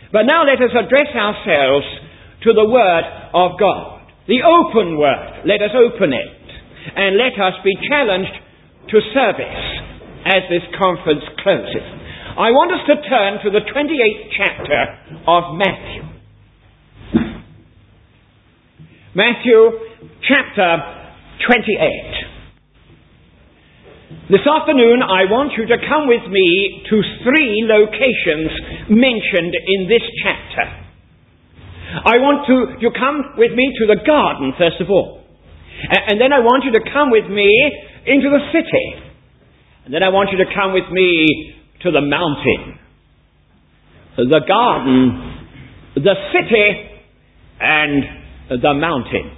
But now let us address ourselves to the Word of God. The open Word. Let us open it. And let us be challenged to service as this conference closes. I want us to turn to the 28th chapter of Matthew. Matthew chapter 28. This afternoon I want you to come with me to 3 locations mentioned in this chapter. I want you to come with me to the garden first of all. And then I want you to come with me into the city. And then I want you to come with me to the mountain. The garden, the city, and the mountain.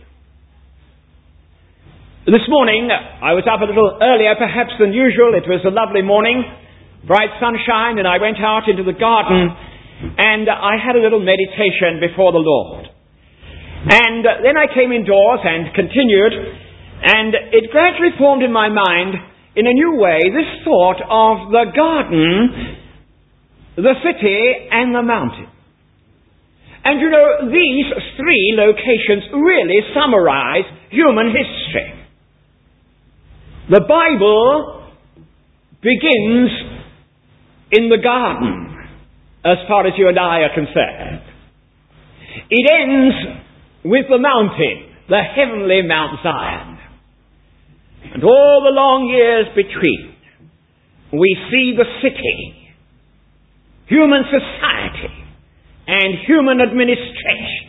This morning, I was up a little earlier perhaps than usual. It was a lovely morning, bright sunshine, and I went out into the garden and I had a little meditation before the Lord. And then I came indoors and continued, and it gradually formed in my mind in a new way this thought of the garden, the city, and the mountain. And you know, these 3 locations really summarize human history. The Bible begins in the garden, as far as you and I are concerned. It ends with the mountain, the heavenly Mount Zion. And all the long years between, we see the city, human society, and human administration.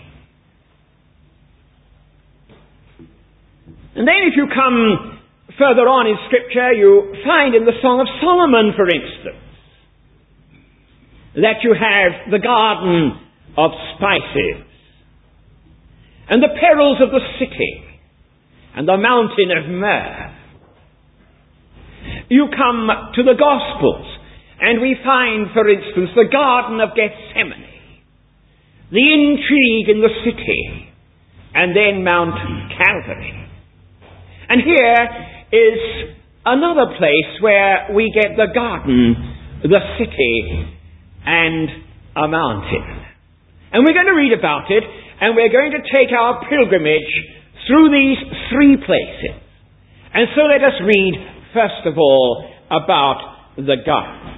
And then if you come further on in Scripture, you find in the Song of Solomon, for instance, that you have the garden of spices, and the perils of the city, and the mountain of myrrh. You come to the Gospels, and we find, for instance, the Garden of Gethsemane, the intrigue in the city, and then Mount Calvary. And here is another place where we get the garden, the city, and a mountain. And we're going to read about it, and we're going to take our pilgrimage through these 3 places. And so let us read, first of all, about the garden.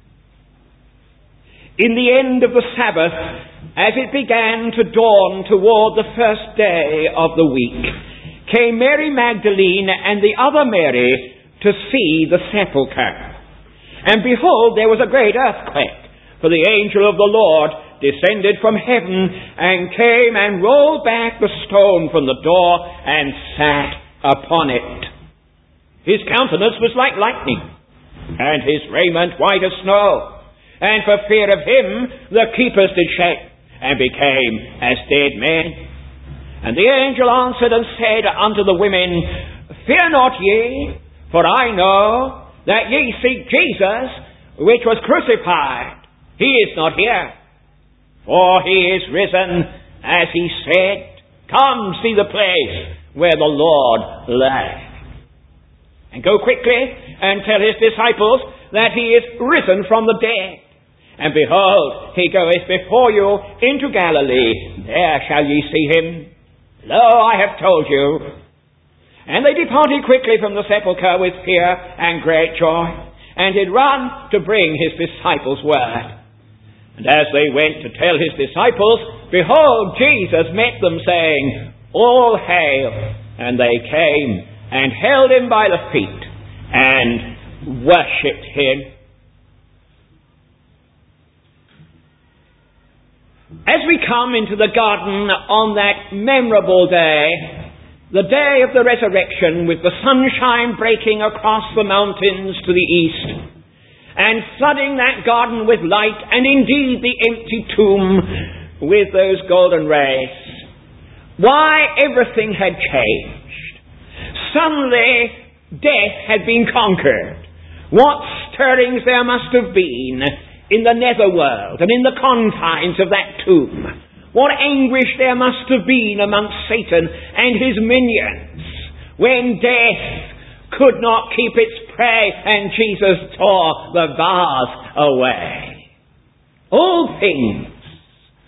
In the end of the Sabbath, as it began to dawn toward the first day of the week, came Mary Magdalene and the other Mary to see the sepulchre. And behold, there was a great earthquake, for the angel of the Lord descended from heaven and came and rolled back the stone from the door and sat upon it. His countenance was like lightning, and his raiment white as snow. And for fear of him, the keepers did shake, and became as dead men. And the angel answered and said unto the women, Fear not ye, for I know that ye seek Jesus, which was crucified. He is not here, for he is risen, as he said. Come see the place where the Lord lay. And go quickly and tell his disciples that he is risen from the dead. And behold, he goeth before you into Galilee. There shall ye see him. Lo, I have told you. And they departed quickly from the sepulchre with fear and great joy, and did run to bring his disciples word. And as they went to tell his disciples, behold, Jesus met them, saying, All hail! And they came and held him by the feet and worshipped him. As we come into the garden on that memorable day, the day of the resurrection, with the sunshine breaking across the mountains to the east, and flooding that garden with light, and indeed the empty tomb with those golden rays, why, everything had changed. Suddenly, death had been conquered. What stirrings there must have been in the netherworld and in the confines of that tomb. What anguish there must have been amongst Satan and his minions when death could not keep its prey and Jesus tore the bars away. All things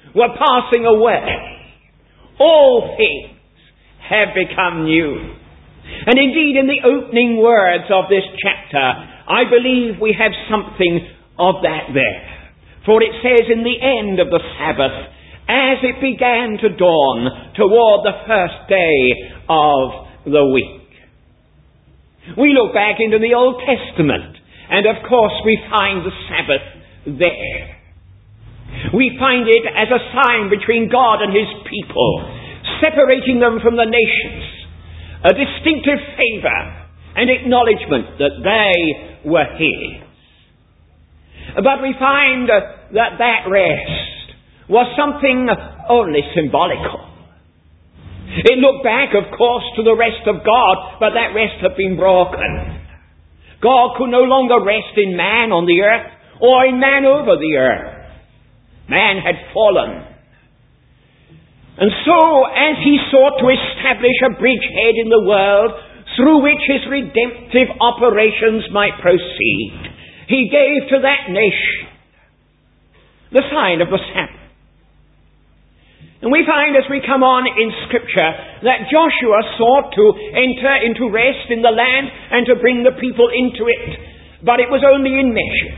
were passing away. All things have become new. And indeed, in the opening words of this chapter, I believe we have something of that there. For it says in the end of the Sabbath, as it began to dawn toward the first day of the week. We look back into the Old Testament, and of course we find the Sabbath there. We find it as a sign between God and His people, separating them from the nations, a distinctive favour and acknowledgement that they were His. But we find that rest was something only symbolical. It looked back, of course, to the rest of God, but that rest had been broken. God could no longer rest in man on the earth or in man over the earth. Man had fallen. And so, as He sought to establish a bridgehead in the world through which His redemptive operations might proceed, He gave to that nation the sign of the Sabbath. And we find as we come on in Scripture that Joshua sought to enter into rest in the land and to bring the people into it, but it was only in measure.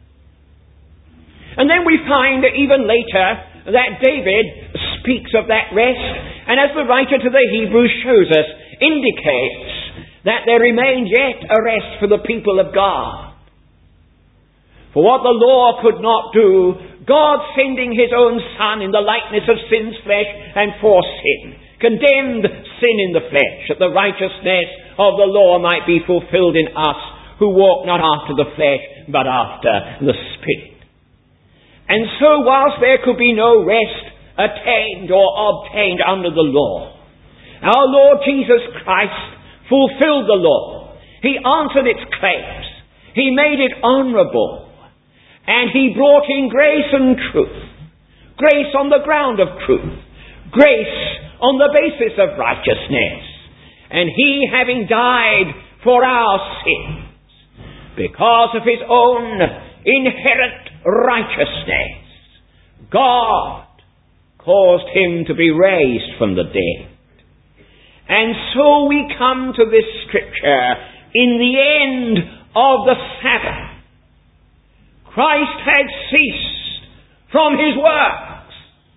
And then we find even later that David speaks of that rest, and as the writer to the Hebrews shows us, indicates that there remained yet a rest for the people of God. For what the law could not do, God sending His own Son in the likeness of sin's flesh and for sin, condemned sin in the flesh, that the righteousness of the law might be fulfilled in us, who walk not after the flesh, but after the Spirit. And so whilst there could be no rest attained or obtained under the law, our Lord Jesus Christ fulfilled the law. He answered its claims. He made it honourable. And He brought in grace and truth. Grace on the ground of truth. Grace on the basis of righteousness. And He, having died for our sins, because of His own inherent righteousness, God caused Him to be raised from the dead. And so we come to this Scripture in the end of the Sabbath. Christ had ceased from His works,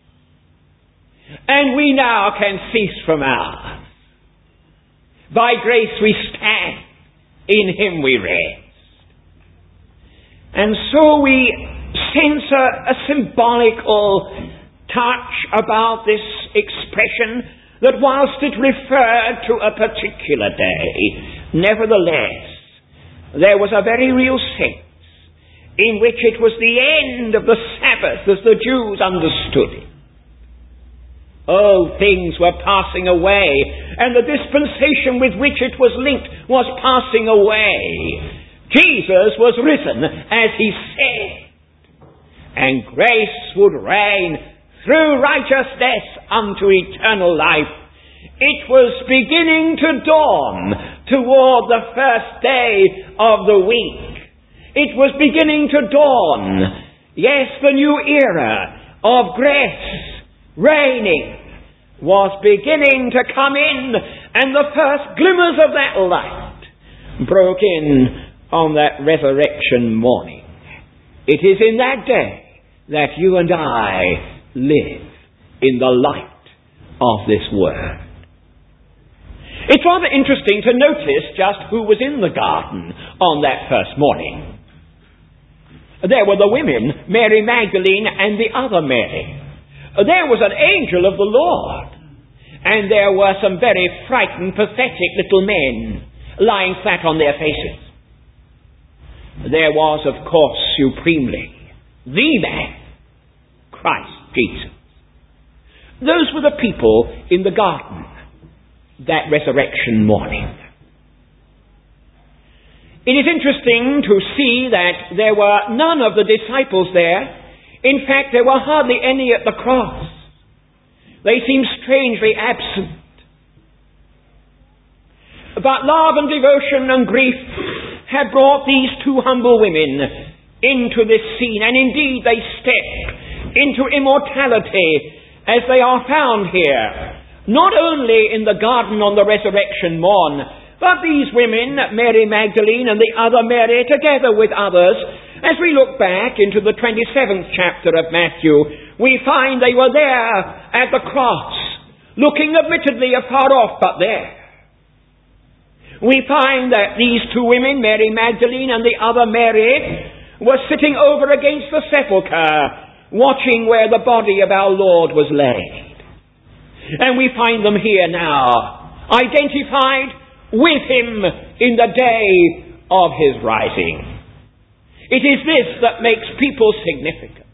and we now can cease from ours. By grace we stand, in Him we rest. And so we sense a symbolical touch about this expression, that whilst it referred to a particular day, nevertheless, there was a very real sense in which it was the end of the Sabbath as the Jews understood it. All things were passing away, and the dispensation with which it was linked was passing away. Jesus was risen, as He said, and grace would reign through righteousness unto eternal life. It was beginning to dawn toward the first day of the week. It was beginning to dawn. Yes, the new era of grace reigning was beginning to come in, and the first glimmers of that light broke in on that resurrection morning. It is in that day that you and I live in the light of this word. It's rather interesting to notice just who was in the garden on that first morning. There were the women, Mary Magdalene and the other Mary. There was an angel of the Lord. And there were some very frightened, pathetic little men lying flat on their faces. There was, of course, supremely, the man, Christ Jesus. Those were the people in the garden that resurrection morning. It is interesting to see that there were none of the disciples there. In fact, there were hardly any at the cross. They seemed strangely absent. But love and devotion and grief had brought these two humble women into this scene, and indeed they step into immortality as they are found here, not only in the garden on the resurrection morn, but these women, Mary Magdalene and the other Mary, together with others, as we look back into the 27th chapter of Matthew, we find they were there at the cross, looking admittedly afar off, but there. We find that these two women, Mary Magdalene and the other Mary, were sitting over against the sepulchre, watching where the body of our Lord was laid. And we find them here now, identified with him in the day of his rising. It is this that makes people significant.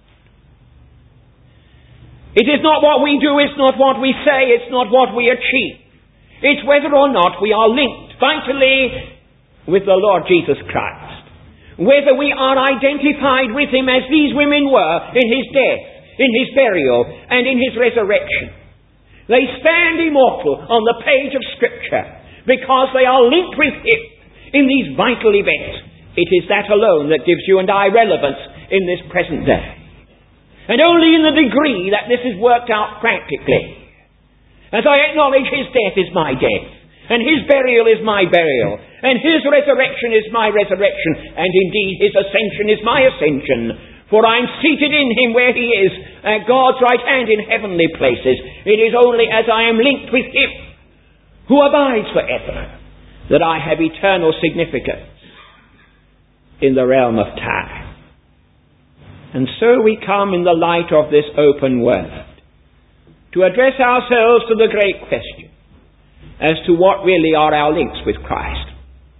It is not what we do, it's not what we say, it's not what we achieve. It's whether or not we are linked vitally with the Lord Jesus Christ. Whether we are identified with him as these women were in his death, in his burial, and in his resurrection. They stand immortal on the page of Scripture because they are linked with him in these vital events. It is that alone that gives you and I relevance in this present day. And only in the degree that this is worked out practically. As I acknowledge his death is my death, and his burial is my burial, and his resurrection is my resurrection, and indeed his ascension is my ascension. For I am seated in him where he is, at God's right hand in heavenly places. It is only as I am linked with him, who abides forever, that I have eternal significance in the realm of time. And so we come in the light of this open word to address ourselves to the great question as to what really are our links with Christ.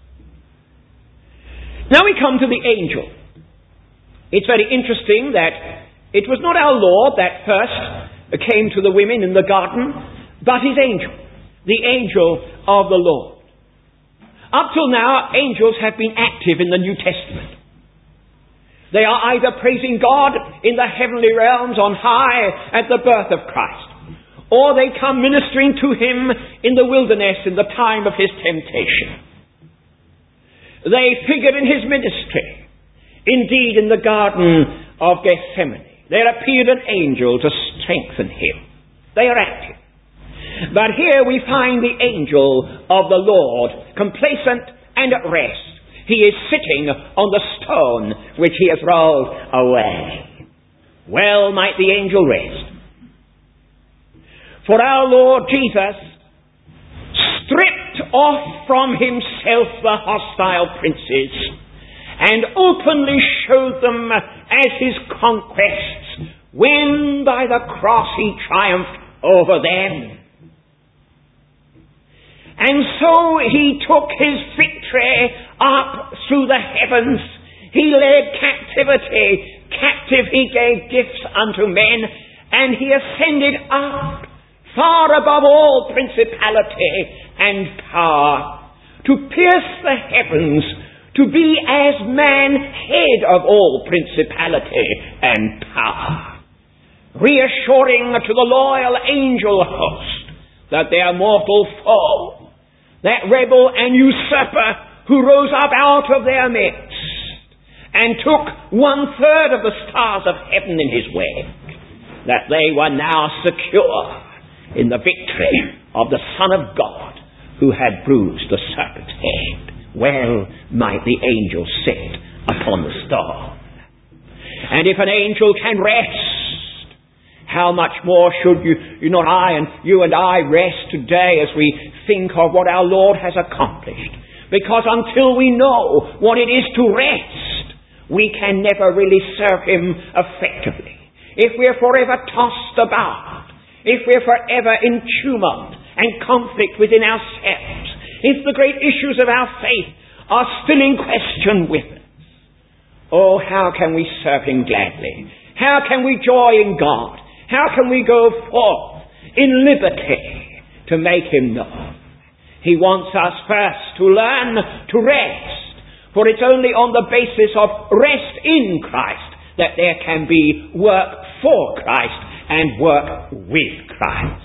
Now we come to the angel. It's very interesting that it was not our Lord that first came to the women in the garden, but his angel, the angel of the Lord. Up till now, angels have been active in the New Testament. They are either praising God in the heavenly realms on high at the birth of Christ, or they come ministering to him in the wilderness in the time of his temptation. They figure in his ministry. Indeed, in the Garden of Gethsemane, there appeared an angel to strengthen him. They are active. But here we find the angel of the Lord, complacent and at rest. He is sitting on the stone which he has rolled away. Well might the angel rest. For our Lord Jesus stripped off from himself the hostile princes, and openly showed them as his conquests, when by the cross he triumphed over them. And so he took his victory up through the heavens. He led captivity captive, he gave gifts unto men, and he ascended up far above all principality and power, to pierce the heavens, to be as man head of all principality and power, reassuring to the loyal angel host that their mortal foe, that rebel and usurper who rose up out of their midst and took 1/3 of the stars of heaven in his wake, that they were now secure in the victory of the Son of God who had bruised the serpent's head. Well might the angel sit upon the stone. And if an angel can rest, how much more should you and I rest today as we think of what our Lord has accomplished? Because until we know what it is to rest, we can never really serve him effectively. If we're forever tossed about, if we're forever in tumult and conflict within ourselves, if the great issues of our faith are still in question with us, oh, how can we serve him gladly? How can we joy in God? How can we go forth in liberty to make him known? He wants us first to learn to rest, for it's only on the basis of rest in Christ that there can be work for Christ and work with Christ.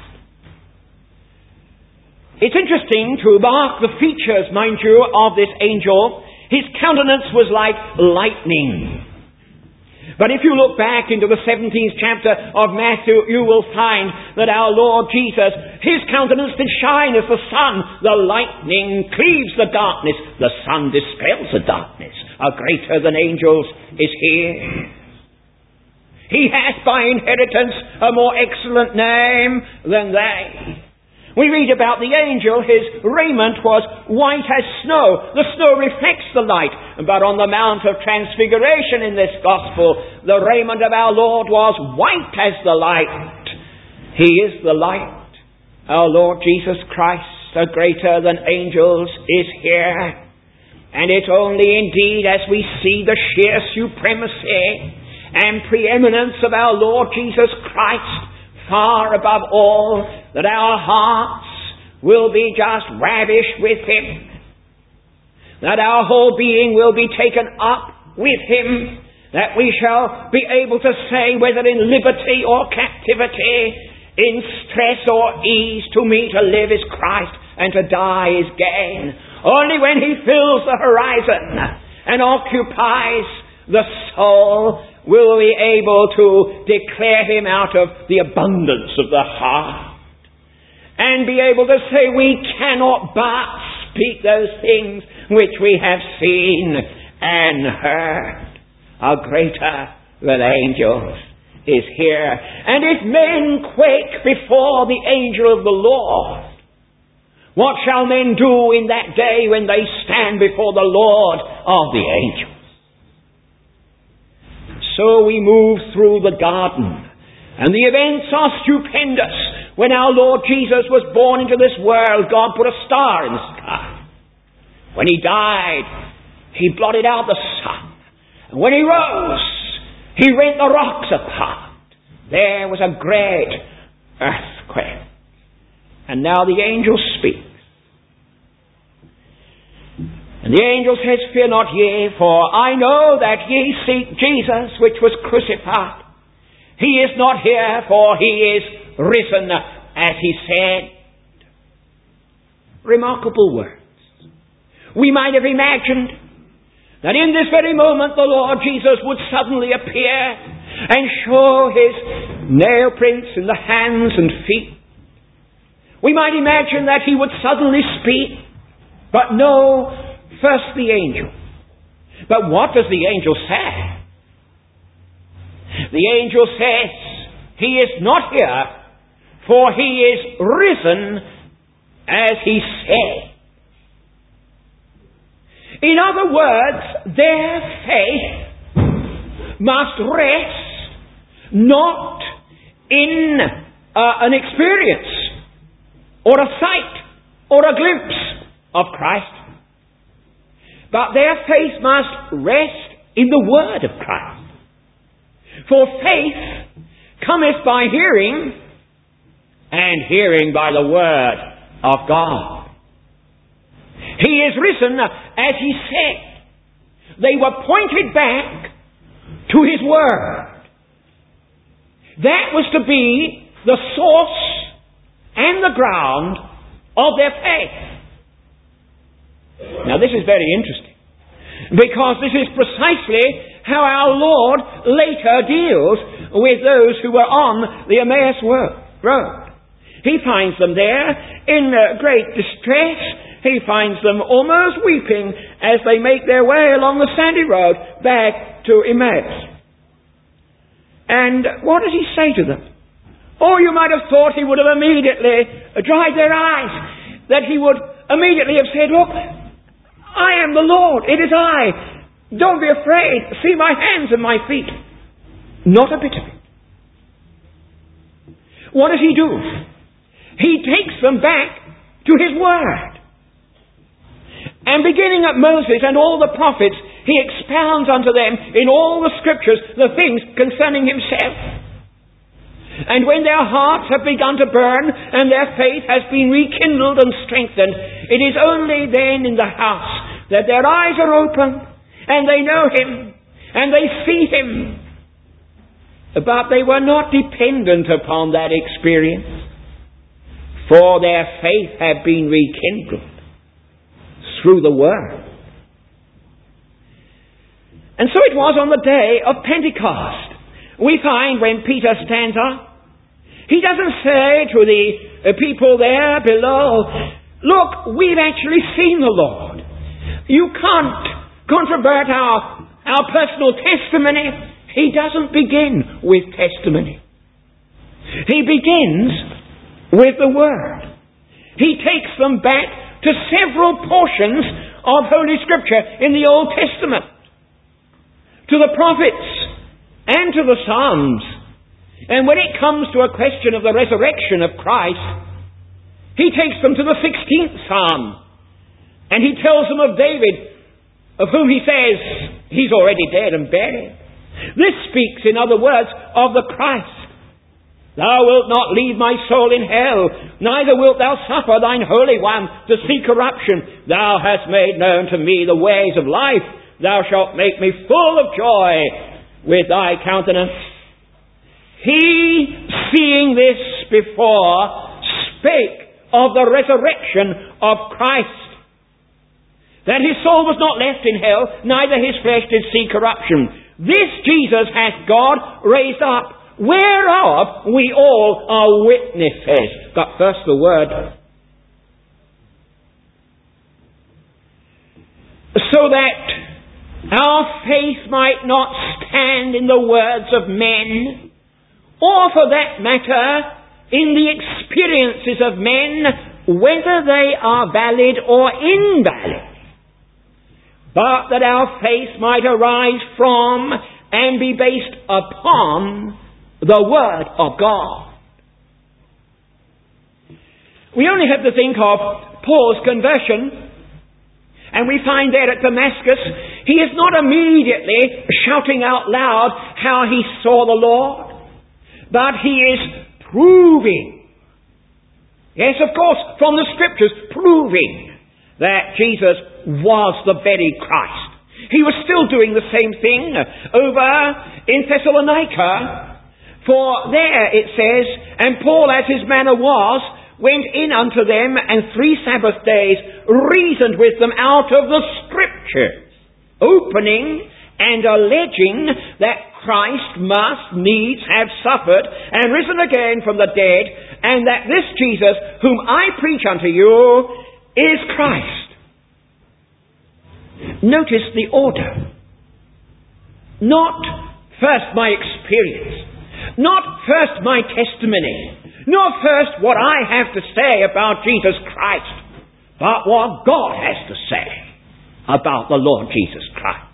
It's interesting to mark the features, mind you, of this angel. His countenance was like lightning. But if you look back into the 17th chapter of Matthew, you will find that our Lord Jesus, his countenance did shine as the sun. The lightning cleaves the darkness. The sun dispels the darkness. A greater than angels is here. He has by inheritance a more excellent name than they. We read about the angel, his raiment was white as snow. The snow reflects the light. But on the Mount of Transfiguration in this Gospel, the raiment of our Lord was white as the light. He is the light. Our Lord Jesus Christ, a greater than angels, is here. And it's only indeed as we see the sheer supremacy and preeminence of our Lord Jesus Christ far above all, that our hearts will be just ravished with him, that our whole being will be taken up with him, that we shall be able to say, whether in liberty or captivity, in stress or ease, to me to live is Christ and to die is gain. Only when he fills the horizon and occupies the soul will we be able to declare him out of the abundance of the heart and be able to say, we cannot but speak those things which we have seen and heard. A greater than angels is here. And if men quake before the angel of the Lord, what shall men do in that day when they stand before the Lord of the angels? So we move through the garden, and the events are stupendous. When our Lord Jesus was born into this world, God put a star in the sky. When he died, he blotted out the sun. And when he rose, he rent the rocks apart. There was a great earthquake. And now the angel speaks. And the angel says, fear not ye, for I know that ye seek Jesus, which was crucified. He is not here, for he is risen, as he said. Remarkable words. We might have imagined that in this very moment the Lord Jesus would suddenly appear and show his nail prints in the hands and feet. We might imagine that he would suddenly speak, but no. First the angel. But what does the angel say? The angel says, he is not here, for he is risen, as he said. In other words, their faith must rest not in an experience or a sight or a glimpse of Christ, but their faith must rest in the word of Christ. For faith cometh by hearing, and hearing by the word of God. He is risen, as he said. They were pointed back to his word. That was to be the source and the ground of their faith. Now this is very interesting, because this is precisely how our Lord later deals with those who were on the Emmaus road. He finds them there in great distress. He finds them almost weeping as they make their way along the sandy road back to Emmaus. And what does he say to them? Oh, you might have thought he would have immediately dried their eyes, that he would immediately have said, look, I am the Lord, it is I. Don't be afraid. See my hands and my feet. Not a bit of it. What does he do? He takes them back to his word. And beginning at Moses and all the prophets, he expounds unto them in all the scriptures the things concerning himself. And when their hearts have begun to burn and their faith has been rekindled and strengthened, it is only then in the house that their eyes are opened and they know him and they see him. But they were not dependent upon that experience, for their faith had been rekindled through the Word. And so it was on the day of Pentecost. We find when Peter stands up, he doesn't say to the people there below, look, we've actually seen the Lord. You can't controvert our personal testimony. He doesn't begin with testimony. He begins with the Word. He takes them back to several portions of Holy Scripture in the Old Testament, to the prophets and to the Psalms. And when it comes to a question of the resurrection of Christ, he takes them to the 16th Psalm, and he tells them of David, of whom he says he's already dead and buried. This speaks, in other words, of the Christ. Thou wilt not leave my soul in hell, neither wilt thou suffer thine Holy One to see corruption. Thou hast made known to me the ways of life. Thou shalt make me full of joy with thy countenance. He, seeing this before, spake of the resurrection of Christ, that his soul was not left in hell, neither his flesh did see corruption. This Jesus hath God raised up, whereof we all are witnesses. But first the word. So that our faith might not stand in the words of men, or for that matter, in the experiences of men, whether they are valid or invalid, but that our faith might arise from and be based upon the Word of God. We only have to think of Paul's conversion, and we find there at Damascus, he is not immediately shouting out loud how he saw the Lord, but he is proving, yes, of course, from the Scriptures, proving that Jesus was the very Christ. He was still doing the same thing over in Thessalonica, for there it says, and Paul, as his manner was, went in unto them, and 3 Sabbath days reasoned with them out of the Scriptures, opening and alleging that Christ must needs have suffered and risen again from the dead, and that this Jesus, whom I preach unto you, is Christ. Notice the order. Not first my experience, not first my testimony, not first what I have to say about Jesus Christ, but what God has to say about the Lord Jesus Christ.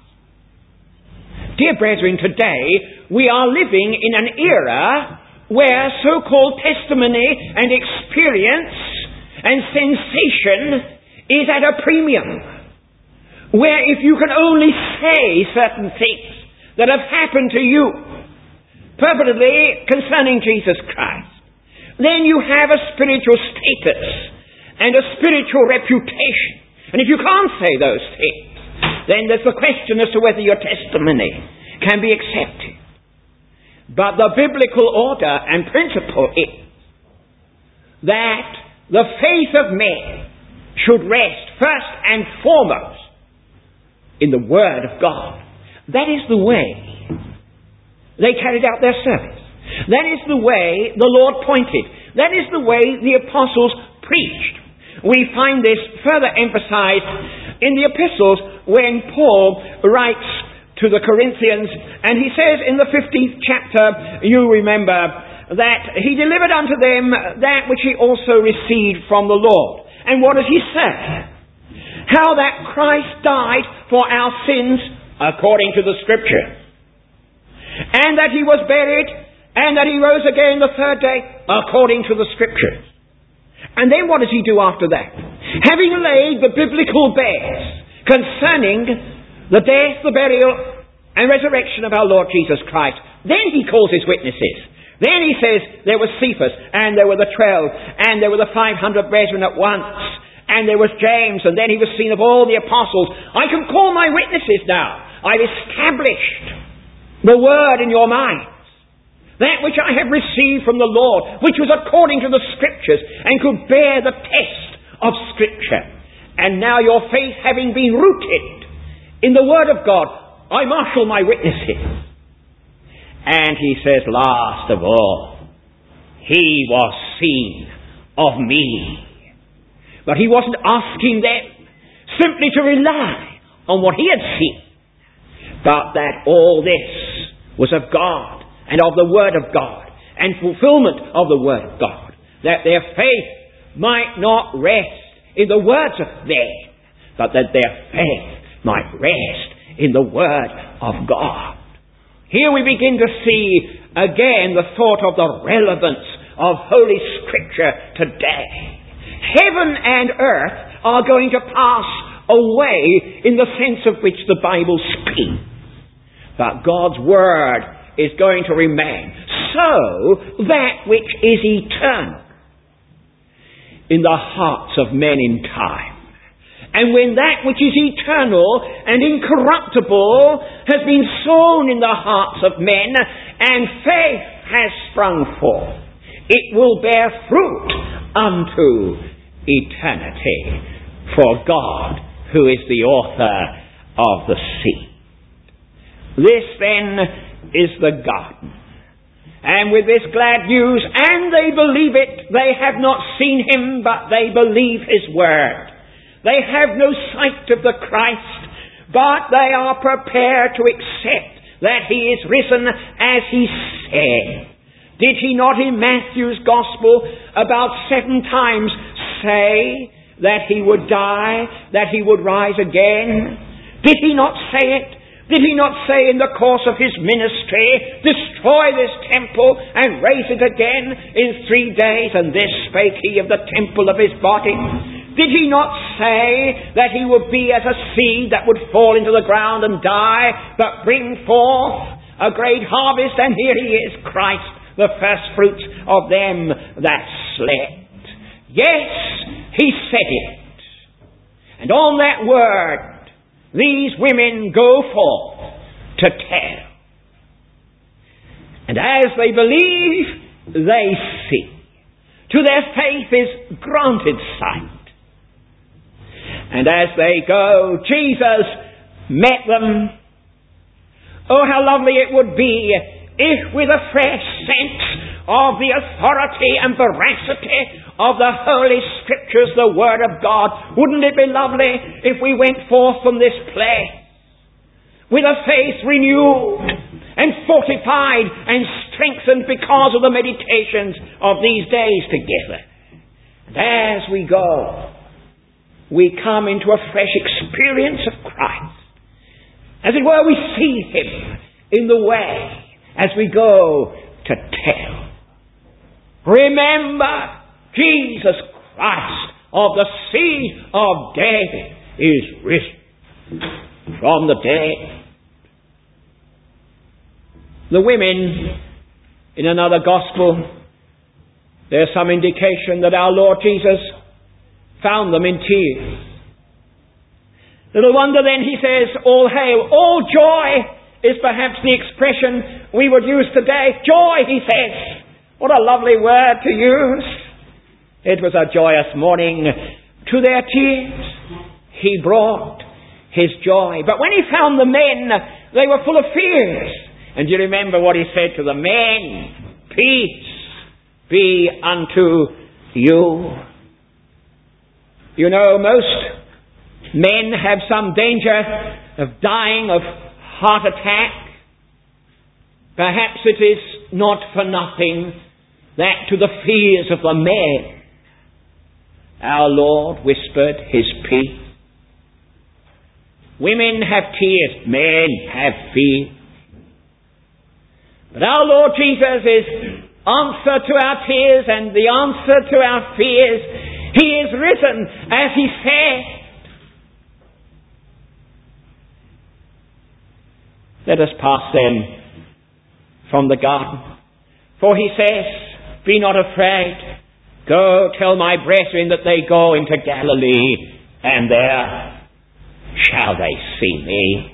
Dear brethren, today we are living in an era where so-called testimony and experience and sensation is at a premium. Where if you can only say certain things that have happened to you, permanently concerning Jesus Christ, then you have a spiritual status and a spiritual reputation. And if you can't say those things, then there's the question as to whether your testimony can be accepted. But the biblical order and principle is that the faith of men should rest first and foremost in the Word of God. That is the way they carried out their service. That is the way the Lord pointed. That is the way the apostles preached. We find this further emphasized in the epistles when Paul writes to the Corinthians, and he says in the 15th chapter, you remember, that he delivered unto them that which he also received from the Lord. And what does he say? How that Christ died for our sins according to the Scripture, and that he was buried, and that he rose again the third day according to the Scriptures. And then what does he do after that? Having laid the biblical beds concerning the death, the burial, and resurrection of our Lord Jesus Christ, then he calls his witnesses. Then he says there was Cephas, and there were the 12, and there were the 500 brethren at once, and there was James, and then he was seen of all the apostles. I can call my witnesses now. I've established the word in your minds. That which I have received from the Lord, which was according to the Scriptures, and could bear the test of Scripture. And now your faith having been rooted in the Word of God, I marshal my witnesses. And he says, last of all, he was seen of me. But he wasn't asking them simply to rely on what he had seen, but that all this was of God and of the Word of God and fulfillment of the Word of God, that their faith might not rest in the words of men, but that their faith might rest in the Word of God. Here we begin to see again the thought of the relevance of Holy Scripture today. Heaven and earth are going to pass away in the sense of which the Bible speaks. But God's Word is going to remain. So, that which is eternal in the hearts of men in time. And when that which is eternal and incorruptible has been sown in the hearts of men, and faith has sprung forth, it will bear fruit unto eternity for God, who is the author of the seed. This then is the garden. And with this glad news, and they believe it, they have not seen him, but they believe his word. They have no sight of the Christ, but they are prepared to accept that he is risen as he said. Did he not in Matthew's Gospel about 7 times say that he would die, that he would rise again? Did he not say it? Did he not say in the course of his ministry, destroy this temple and raise it again in 3 days, and this spake he of the temple of his body? Did he not say that he would be as a seed that would fall into the ground and die, but bring forth a great harvest? And here he is, Christ, the first fruits of them that slept. Yes, he said it. And on that word, these women go forth to tell. And as they believe, they see. To their faith is granted sight. And as they go, Jesus met them. Oh, how lovely it would be if with a fresh sense of the authority and veracity of the Holy Scriptures, the Word of God, wouldn't it be lovely if we went forth from this place with a faith renewed and fortified and strengthened because of the meditations of these days together? And as we go, we come into a fresh experience of Christ. As it were, we see him in the way as we go to tell. Remember, Jesus Christ of the seed of David is risen from the dead. The women in another gospel, there's some indication that our Lord Jesus found them in tears. Little wonder then he says, all hail, all joy is perhaps the expression we would use today. Joy, he says. What a lovely word to use. It was a joyous morning. To their tears he brought his joy. But when he found the men, they were full of fears. And you remember what he said to the men? Peace be unto you. You know, most men have some danger of dying of heart attack. Perhaps it is not for nothing that to the fears of the men, our Lord whispered his peace. Women have tears, men have fear. But our Lord Jesus is answer to our tears and the answer to our fears. He is risen as he said. Let us pass then from the garden. For he says, be not afraid. Go tell my brethren that they go into Galilee, and there shall they see me.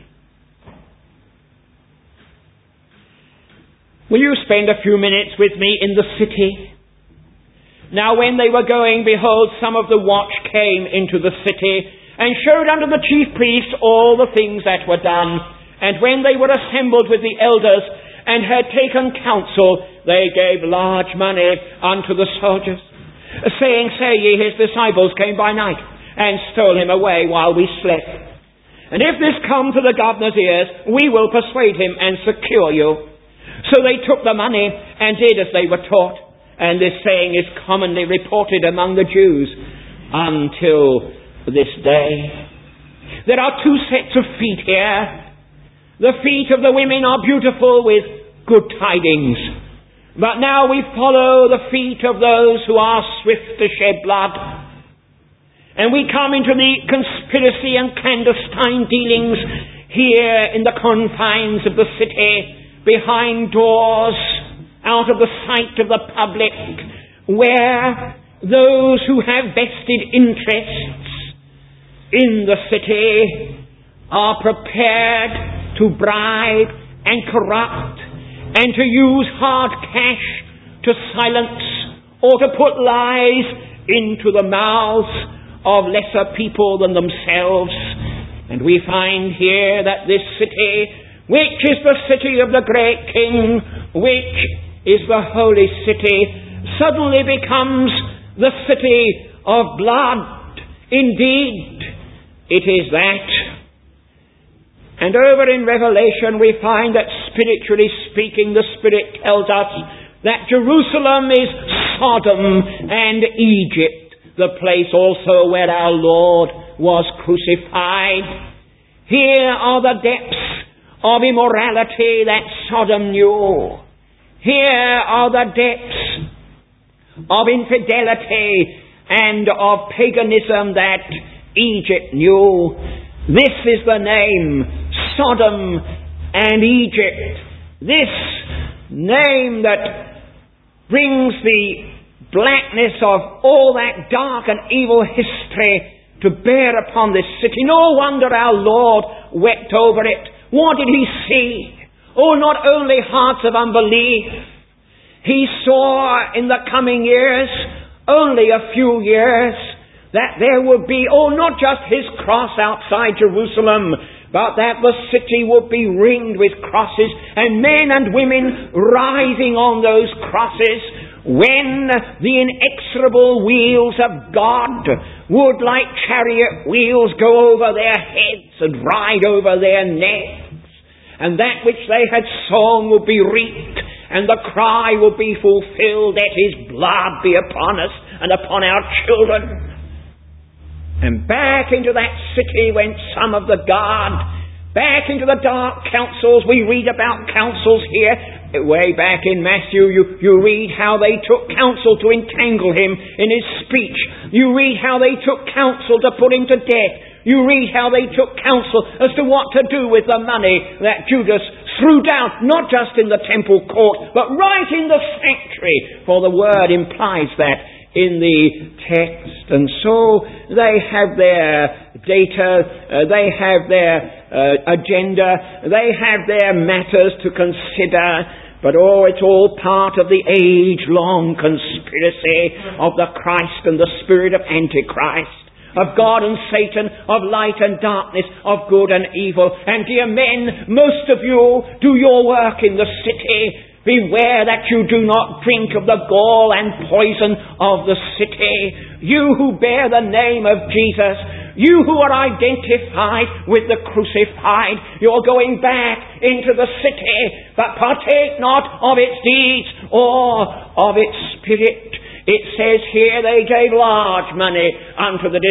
Will you spend a few minutes with me in the city? Now when they were going, behold, some of the watch came into the city, and showed unto the chief priests all the things that were done. And when they were assembled with the elders and had taken counsel, they gave large money unto the soldiers, saying, Say ye, his disciples came by night and stole him away while we slept. And if this come to the governor's ears, we will persuade him and secure you. So they took the money and did as they were taught. And this saying is commonly reported among the Jews until this day. There are two sets of feet here. The feet of the women are beautiful with good tidings. But now we follow the feet of those who are swift to shed blood. And we come into the conspiracy and clandestine dealings here in the confines of the city, behind doors, out of the sight of the public, where those who have vested interests in the city are prepared to bribe and corrupt and to use hard cash to silence or to put lies into the mouths of lesser people than themselves. And we find here that this city, which is the city of the great King, which is the holy city, suddenly becomes the city of blood. Indeed, it is that. And over in Revelation we find that, spiritually speaking, the Spirit tells us that Jerusalem is Sodom and Egypt, the place also where our Lord was crucified. Here are the depths of immorality that Sodom knew. Here are the depths of infidelity and of paganism that Egypt knew. This is the name, Sodom and Egypt. This name that brings the blackness of all that dark and evil history to bear upon this city. No wonder our Lord wept over it. What did he see? Oh, not only hearts of unbelief. He saw in the coming years, only a few years, that there would be, not just his cross outside Jerusalem, but that the city would be ringed with crosses, and men and women rising on those crosses, when the inexorable wheels of God would, like chariot wheels, go over their heads and ride over their necks. And that which they had sown would be reaped, and the cry would be fulfilled, let his blood be upon us and upon our children. And back into that city went some of the guard, back into the dark councils. We read about councils here. Way back in Matthew, you read how they took counsel to entangle him in his speech. You read how they took counsel to put him to death. You read how they took counsel as to what to do with the money that Judas threw down, not just in the temple court, but right in the sanctuary, for the word implies that in the text. And so they have their data, they have their agenda, they have their matters to consider. But it's all part of the age-long conspiracy of the Christ and the spirit of Antichrist, of God and Satan, of light and darkness, of good and evil. And dear men, most of you do your work in the city. Beware that you do not drink of the gall and poison of the city. You who bear the name of Jesus, you who are identified with the crucified, you're going back into the city, but partake not of its deeds or of its spirit. It says here they gave large money unto the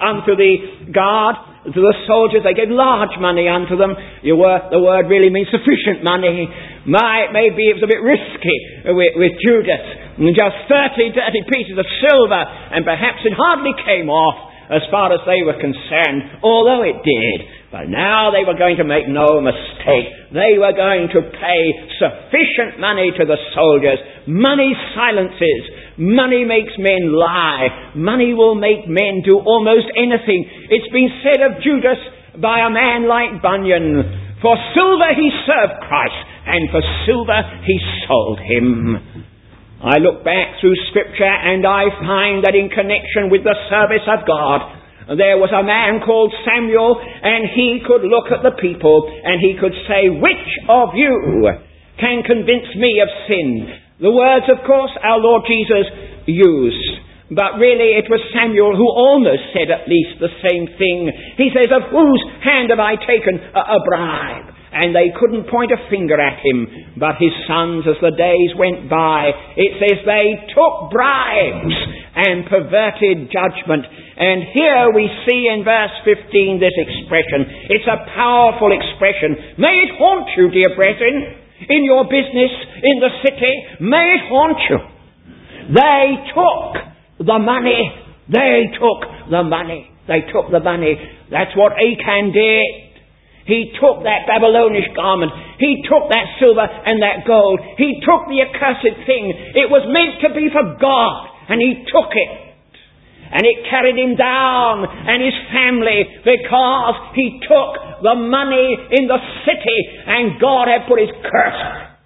guard, to the soldiers. They gave large money unto them. The word really means sufficient money. Maybe it was a bit risky with Judas. Just 30 dirty pieces of silver, and perhaps it hardly came off as far as they were concerned, although it did. But now they were going to make no mistake. They were going to pay sufficient money to the soldiers. Money silences. Money makes men lie. Money will make men do almost anything. It's been said of Judas by a man like Bunyan, for silver he served Christ, and for silver he sold him. I look back through Scripture and I find that in connection with the service of God, there was a man called Samuel, and he could look at the people and he could say, which of you can convince me of sin? The words, of course, our Lord Jesus used. But really it was Samuel who almost said at least the same thing. He says, of whose hand have I taken a bribe? And they couldn't point a finger at him, but his sons, as the days went by, it says they took bribes and perverted judgment. And here we see in verse 15 this expression. It's a powerful expression. May it haunt you, dear brethren, in your business, in the city. May it haunt you. They took the money. They took the money. They took the money. That's what Achan did. He took that Babylonish garment. He took that silver and that gold. He took the accursed thing. It was meant to be for God, and he took it. And it carried him down and his family because he took the money in the city, and God had put his curse on it.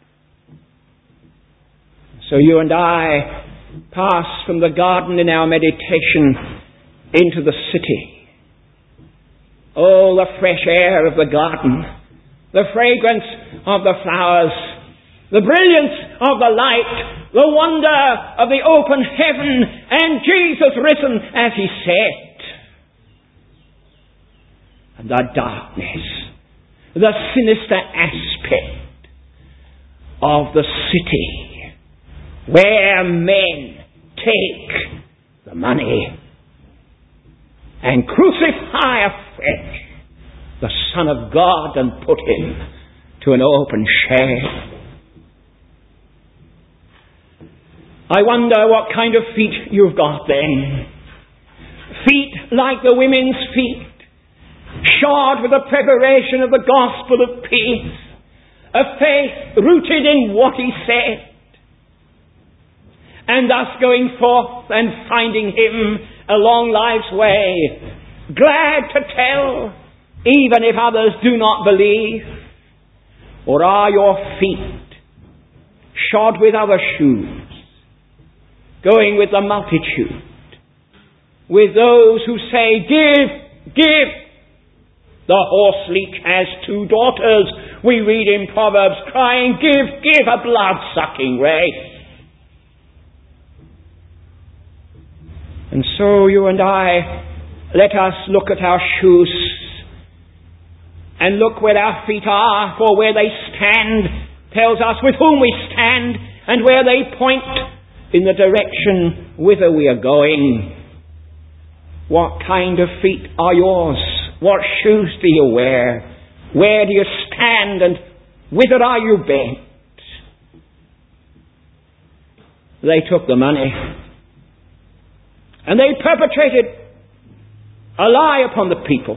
So you and I pass from the garden in our meditation into the city. Oh, the fresh air of the garden, the fragrance of the flowers, the brilliance of the light, the wonder of the open heaven, and Jesus risen as he said. And the darkness, the sinister aspect of the city, where men take the money and crucify afresh the Son of God and put him to an open shame. I wonder what kind of feet you've got then. Feet like the women's feet, shod with the preparation of the gospel of peace, a faith rooted in what he said, and thus going forth and finding him along life's way, glad to tell, even if others do not believe? Or are your feet shod with other shoes, going with the multitude, with those who say, give, give? The horse leech has two daughters, we read in Proverbs, crying, give, give, a blood-sucking race. And so you and I, let us look at our shoes and look where our feet are, for where they stand tells us with whom we stand, and where they point in the direction whither we are going. What kind of feet are yours? What shoes do you wear? Where do you stand, and whither are you bent? They took the money, and they perpetrated a lie upon the people.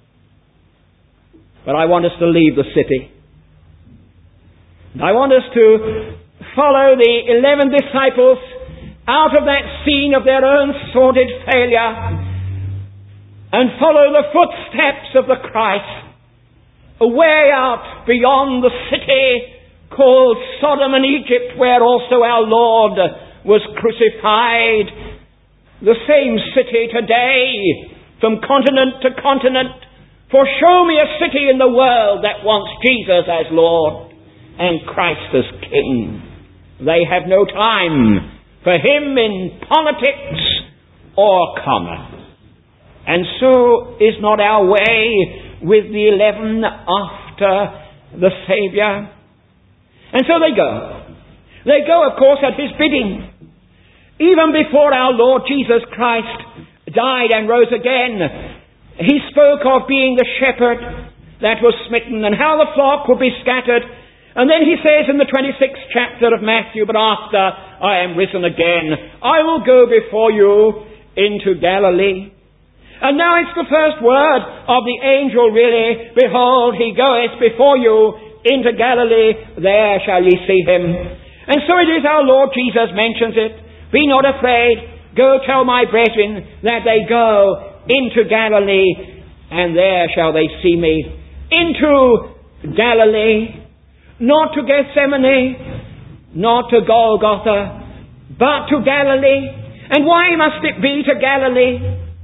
But I want us to leave the city. I want us to follow the 11 disciples out of that scene of their own sordid failure and follow the footsteps of the Christ away out beyond the city called Sodom and Egypt, where also our Lord was crucified. The same city today, from continent to continent. For show me a city in the world that wants Jesus as Lord and Christ as King. They have no time for him in politics or commerce. And so is not our way with the 11 after the Saviour. And so they go. They go, of course, at his bidding. Even before our Lord Jesus Christ died and rose again, he spoke of being the shepherd that was smitten and how the flock would be scattered. And then he says in the 26th chapter of Matthew, but after I am risen again, I will go before you into Galilee. And now it's the first word of the angel really. Behold, he goeth before you into Galilee, there shall ye see him. And so it is our Lord Jesus mentions it. Be not afraid. Go tell my brethren that they go into Galilee, and there shall they see me. Into Galilee. Not to Gethsemane, not to Golgotha, but to Galilee. And why must it be to Galilee?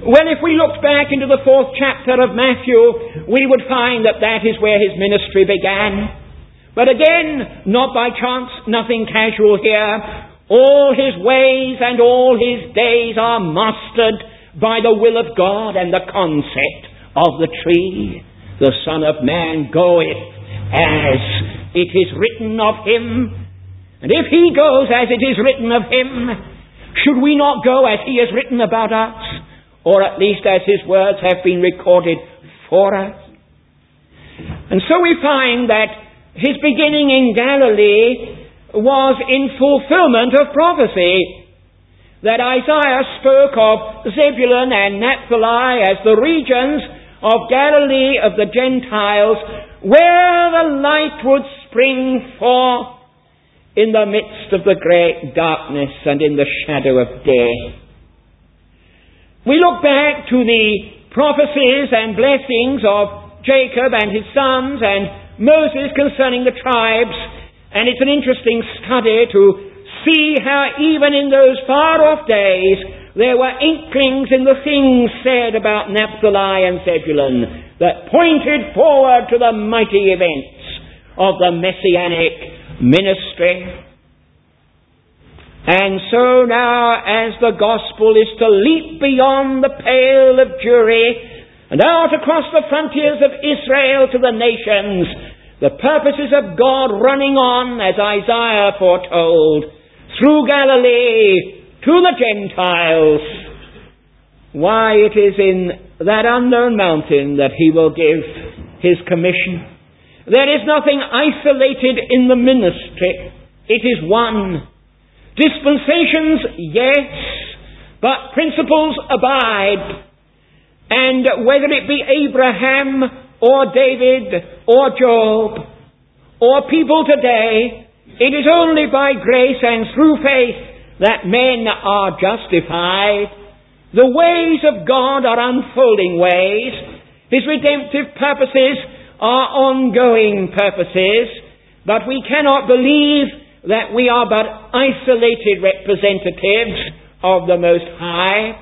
Well, if we looked back into the 4th chapter of Matthew, we would find that that is where his ministry began. But again, not by chance, nothing casual here. All his ways and all his days are mastered by the will of God and the concept of the tree. The Son of Man goeth as it is written of him. And if he goes as it is written of him, should we not go as he has written about us? Or at least as his words have been recorded for us? And so we find that his beginning in Galilee was in fulfillment of prophecy. That Isaiah spoke of Zebulun and Naphtali as the regions of Galilee of the Gentiles, where the light would spring forth in the midst of the great darkness and in the shadow of day. We look back to the prophecies and blessings of Jacob and his sons and Moses concerning the tribes, and it's an interesting study to see how even in those far-off days there were inklings in the things said about Naphtali and Zebulun that pointed forward to the mighty events of the Messianic ministry. And so now, as the gospel is to leap beyond the pale of Jewry and out across the frontiers of Israel to the nations, the purposes of God running on, as Isaiah foretold, through Galilee to the Gentiles, why, it is in that unknown mountain that he will give his commission. There is nothing isolated in the ministry. It is one. Dispensations, yes, but principles abide. And whether it be Abraham or David or Job or people today, it is only by grace and through faith that men are justified. The ways of God are unfolding ways. His redemptive purposes are ongoing purposes. But we cannot believe that we are but isolated representatives of the Most High.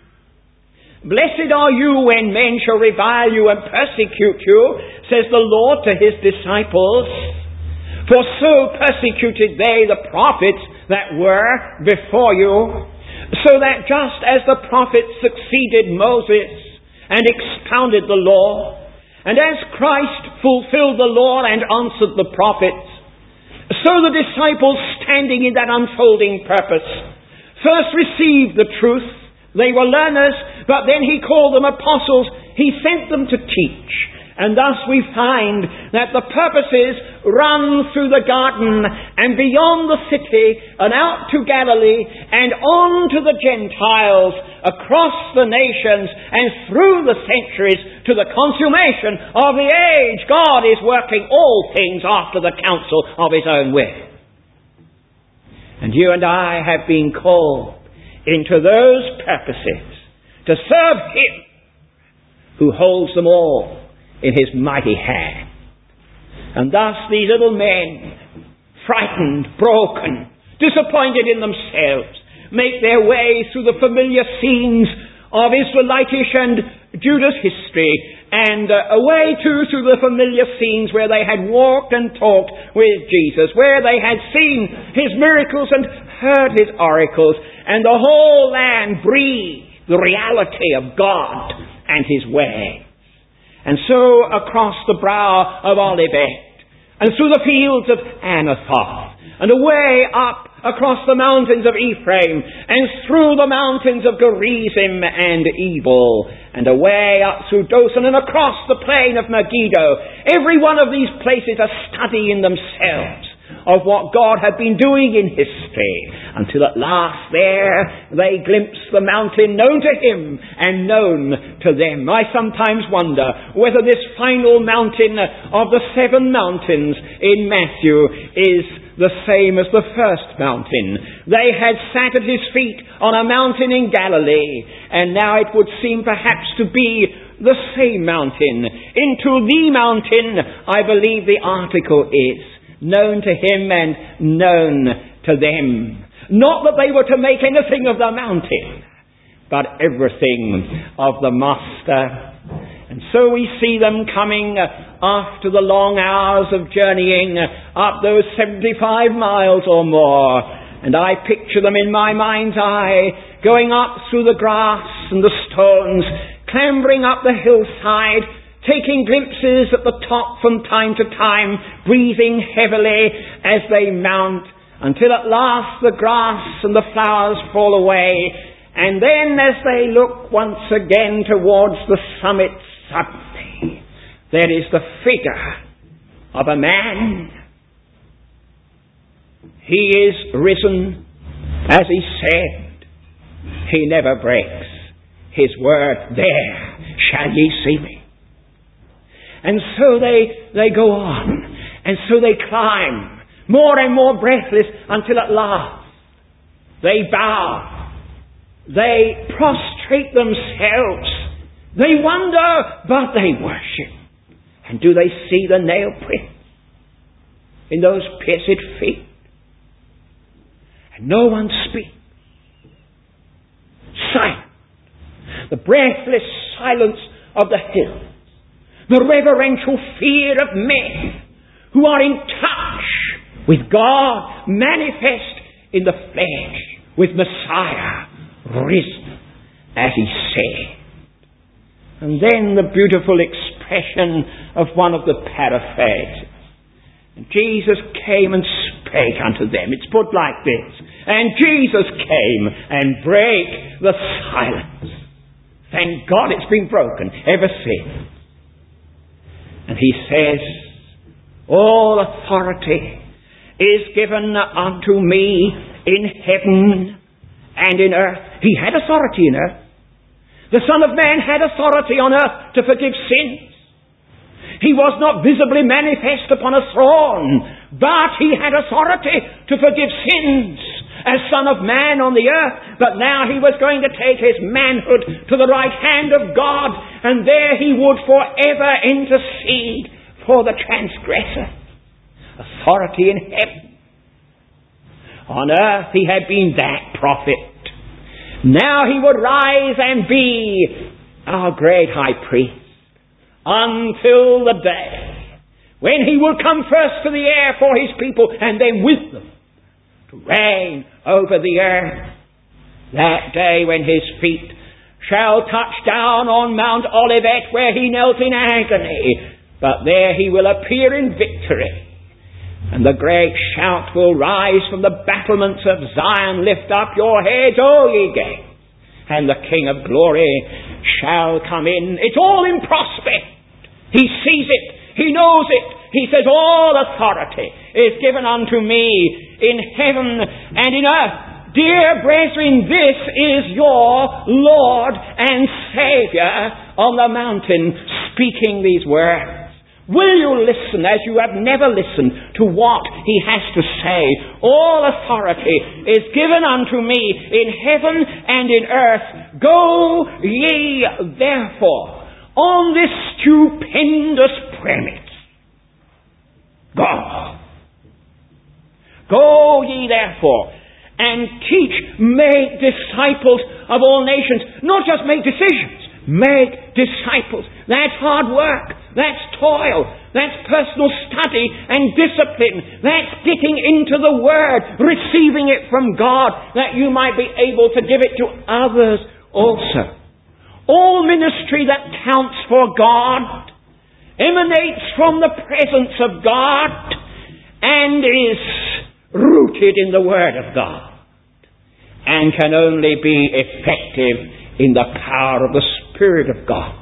Blessed are you when men shall revile you and persecute you, says the Lord to his disciples. For so persecuted they the prophets that were before you, so that just as the prophets succeeded Moses and expounded the law, and as Christ fulfilled the law and answered the prophets, so the disciples, standing in that unfolding purpose, first received the truth. They were learners, but then he called them apostles. He sent them to teach. And thus we find that the purposes run through the garden and beyond the city and out to Galilee and on to the Gentiles, across the nations and through the centuries to the consummation of the age. God is working all things after the counsel of his own will. And you and I have been called into those purposes to serve him who holds them all in his mighty hand. And thus these little men, frightened, broken, disappointed in themselves, make their way through the familiar scenes of Israelitish and Judas history, and away too through the familiar scenes where they had walked and talked with Jesus, where they had seen his miracles and heard his oracles, and the whole land breathed the reality of God and his way. And so across the brow of Olivet, and through the fields of Anathoth, and away up across the mountains of Ephraim, and through the mountains of Gerizim and Ebal, and away up through Dothan, and across the plain of Megiddo. Every one of these places a study in themselves of what God had been doing in history, until at last there they glimpsed the mountain known to him and known to them. I sometimes wonder whether this final mountain of the 7 mountains in Matthew is the same as the first mountain. They had sat at his feet on a mountain in Galilee, and now it would seem perhaps to be the same mountain. Into the mountain, I believe the article is known to him and known to them. Not that they were to make anything of the mountain, but everything of the Master. And so we see them coming after the long hours of journeying up those 75 miles or more. And I picture them in my mind's eye, going up through the grass and the stones, clambering up the hillside, taking glimpses at the top from time to time, breathing heavily as they mount, until at last the grass and the flowers fall away. And then as they look once again towards the summit, suddenly there is the figure of a man. He is risen, as he said. He never breaks his word. There shall ye see me. And so they go on, and so they climb, more and more breathless, until at last they bow, they prostrate themselves, they wonder, but they worship. And do they see the nail prints in those pierced feet? And no one speaks. Silent. The breathless silence of the hills. The reverential fear of men who are in touch with God manifest in the flesh, with Messiah risen as he said. And then the beautiful expression of one of the paraphrases. And Jesus came and spake unto them. It's put like this. And Jesus came and brake the silence. Thank God it's been broken ever since. And he says, all authority is given unto me in heaven and in earth. He had authority in earth. The Son of Man had authority on earth to forgive sins. He was not visibly manifest upon a throne, but he had authority to forgive sins as Son of Man on the earth. But now he was going to take his manhood to the right hand of God, and there he would forever intercede for the transgressor. Authority in heaven. On earth he had been that prophet. Now he would rise and be our great high priest until the day when he will come first to the air for his people, and then with them to reign over the earth. That day when his feet shall touch down on Mount Olivet, where he knelt in agony, but there he will appear in victory. And the great shout will rise from the battlements of Zion, lift up your heads, O ye gates, and the King of glory shall come in. It's all in prospect. He sees it. He knows it. He says, all authority is given unto me in heaven and in earth. Dear brethren, this is your Lord and Saviour on the mountain speaking these words. Will you listen as you have never listened to what he has to say? All authority is given unto me in heaven and in earth. Go ye therefore on this stupendous premise. Go ye therefore and teach, make disciples of all nations. Not just make decisions. Make disciples. That's hard work. That's toil. That's personal study and discipline. That's getting into the Word, receiving it from God, that you might be able to give it to others also. All ministry that counts for God emanates from the presence of God and is rooted in the Word of God, and can only be effective in the power of the Spirit of God.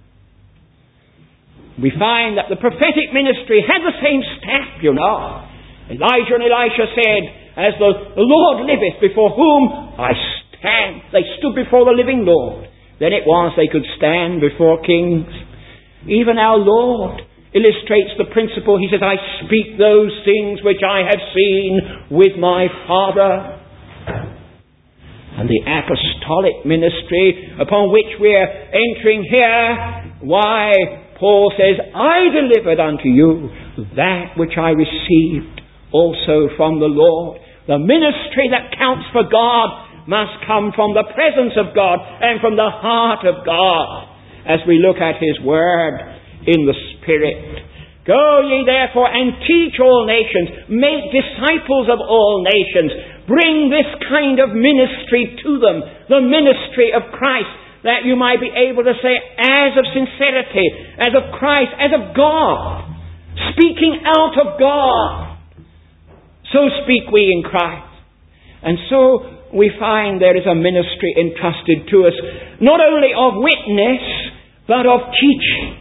We find that the prophetic ministry had the same stamp, you know. Elijah and Elisha said, as the Lord liveth, before whom I stand. They stood before the living Lord. Then it was they could stand before kings. Even our Lord illustrates the principle. He says, I speak those things which I have seen with my Father. And the apostolic ministry upon which we're entering here, why, Paul says, I delivered unto you that which I received also from the Lord. The ministry that counts for God must come from the presence of God and from the heart of God as we look at His Word in the Spirit. Go ye therefore and teach all nations, make disciples of all nations, bring this kind of ministry to them, the ministry of Christ, that you might be able to say, as of sincerity, as of Christ, as of God, speaking out of God. So speak we in Christ. And so we find there is a ministry entrusted to us, not only of witness, but of teaching.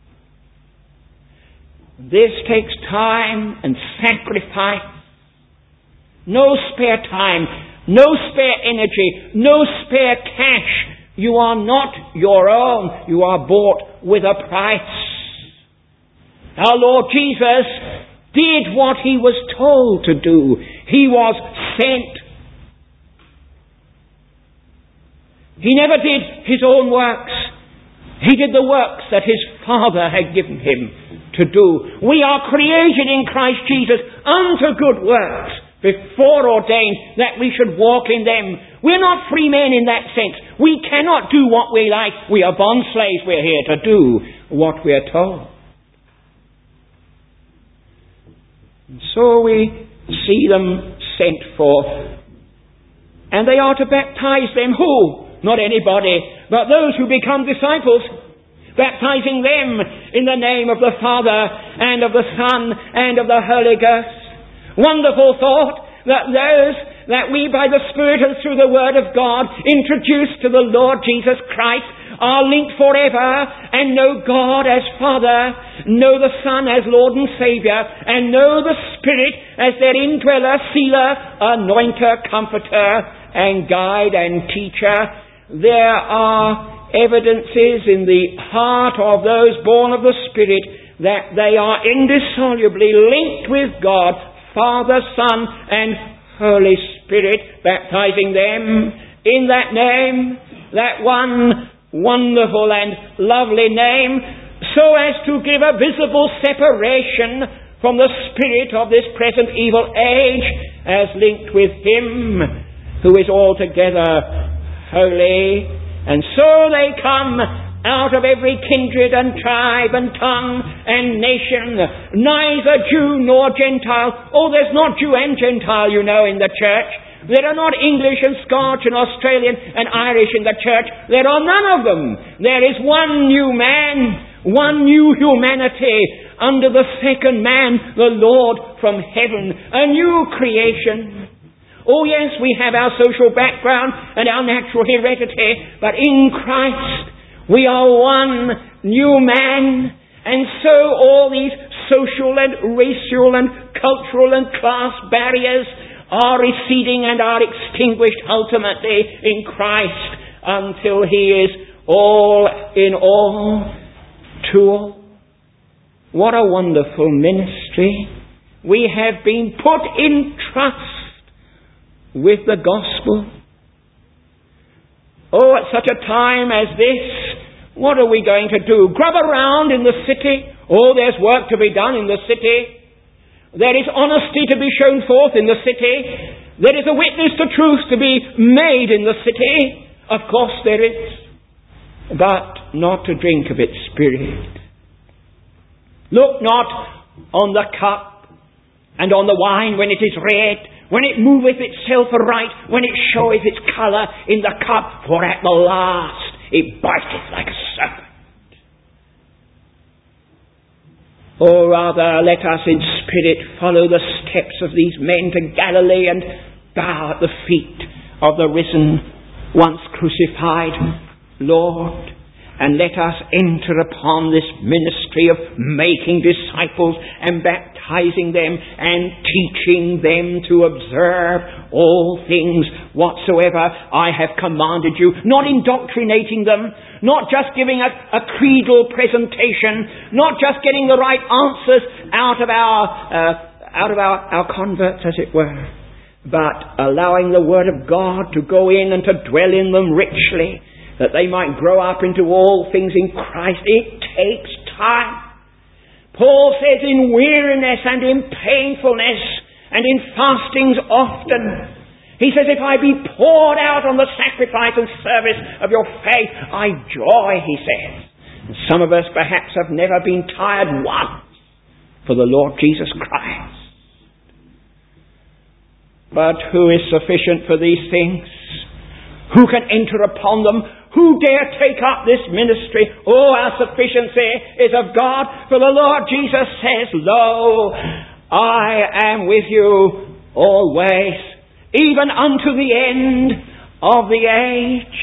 This takes time and sacrifice. No spare time, no spare energy, no spare cash. You are not your own. You are bought with a price. Our Lord Jesus did what He was told to do. He was sent. He never did His own works. He did the works that His Father had given Him to do. We are created in Christ Jesus unto good works, before ordained that we should walk in them. We're not free men in that sense. We cannot do what we like. We are bond slaves. We're here to do what we're told. And so we see them sent forth. And they are to baptize them. Who? Not anybody, but those who become disciples. Baptizing them in the name of the Father and of the Son and of the Holy Ghost. Wonderful thought that we by the Spirit and through the Word of God introduced to the Lord Jesus Christ are linked forever and know God as Father, know the Son as Lord and Saviour, and know the Spirit as their indweller, sealer, anointer, comforter, and guide and teacher. There are evidences in the heart of those born of the Spirit that they are indissolubly linked with God, Father, Son, and Holy Spirit, baptizing them in that name, that one wonderful and lovely name, so as to give a visible separation from the spirit of this present evil age, as linked with Him who is altogether holy. And so they come out of every kindred and tribe and tongue and nation, neither Jew nor Gentile. Oh, there's not Jew and Gentile, you know, in the church. There are not English and Scotch and Australian and Irish in the church. There are none of them. There is one new man, one new humanity under the second man, the Lord from heaven, a new creation. Oh yes, we have our social background and our natural heredity, but in Christ we are one new man. And so all these social and racial and cultural and class barriers are receding and are extinguished ultimately in Christ until He is all in all to all. What a wonderful ministry. We have been put in trust with the gospel. Oh, at such a time as this, what are we going to do? Grub around in the city? Oh, there's work to be done in the city. There is honesty to be shown forth in the city. There is a witness to truth to be made in the city. Of course there is. But not to drink of its spirit. Look not on the cup and on the wine when it is red, when it moveth itself aright, when it showeth its colour in the cup, for at the last it biteth like a serpent. Or rather, let us in spirit follow the steps of these men to Galilee and bow at the feet of the risen, once crucified Lord. And let us enter upon this ministry of making disciples and baptizing them and teaching them to observe all things whatsoever I have commanded you. Not indoctrinating them, not just giving us a creedal presentation, not just getting the right answers out of our converts, as it were, but allowing the Word of God to go in and to dwell in them richly, that they might grow up into all things in Christ. It takes time. Paul says, in weariness and in painfulness and in fastings often. He says, if I be poured out on the sacrifice and service of your faith, I joy, he says. And some of us perhaps have never been tired once for the Lord Jesus Christ. But who is sufficient for these things? Who can enter upon them? Who dare take up this ministry? Oh, our sufficiency is of God. For the Lord Jesus says, lo, I am with you always, even unto the end of the age.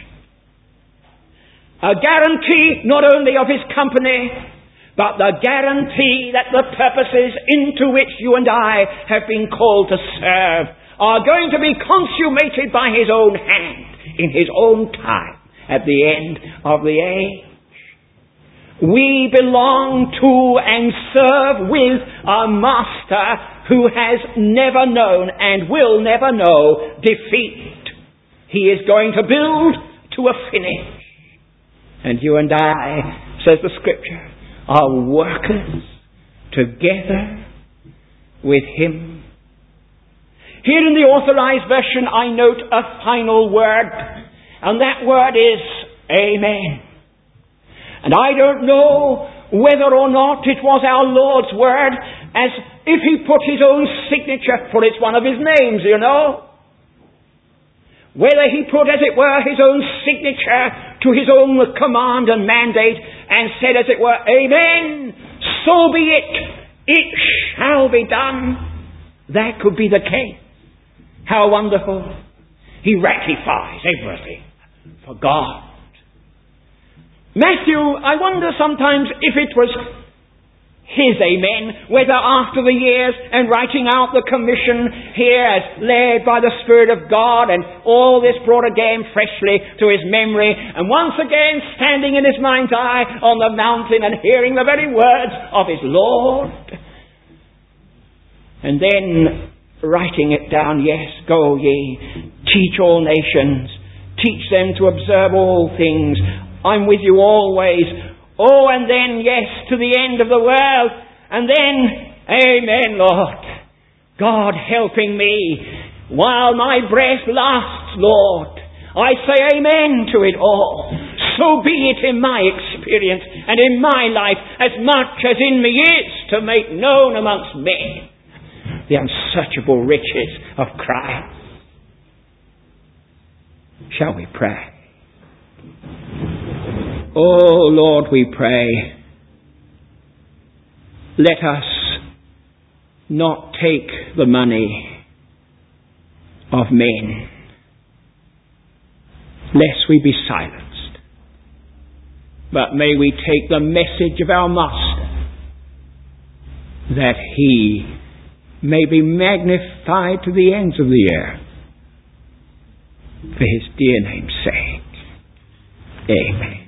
A guarantee not only of his company, but the guarantee that the purposes into which you and I have been called to serve are going to be consummated by his own hand, in his own time, at the end of the age. We belong to and serve with a master who has never known and will never know defeat. He is going to build to a finish. And you and I, says the Scripture, are workers together with him. Here in the Authorized Version, I note a final word, and that word is Amen. And I don't know whether or not it was our Lord's word, as if he put his own signature, for it's one of his names, you know. Whether he put, as it were, his own signature to his own command and mandate, and said, as it were, Amen, so be it, it shall be done. That could be the case. How wonderful. He ratifies everything for God. Matthew, I wonder sometimes if it was his amen, whether after the years and writing out the commission here as led by the Spirit of God, and all this brought again freshly to his memory, and once again standing in his mind's eye on the mountain and hearing the very words of his Lord, and then writing it down, yes, go ye, teach all nations, teach them to observe all things, I'm with you always. Oh, and then, yes, to the end of the world. And then, Amen, Lord. God helping me while my breath lasts, Lord. I say Amen to it all. So be it in my experience and in my life, as much as in me is to make known amongst men the unsearchable riches of Christ. Shall we pray? Oh, Lord, we pray, let us not take the money of men, lest we be silenced. But may we take the message of our Master, that he may be magnified to the ends of the earth, for his dear name's sake. Amen.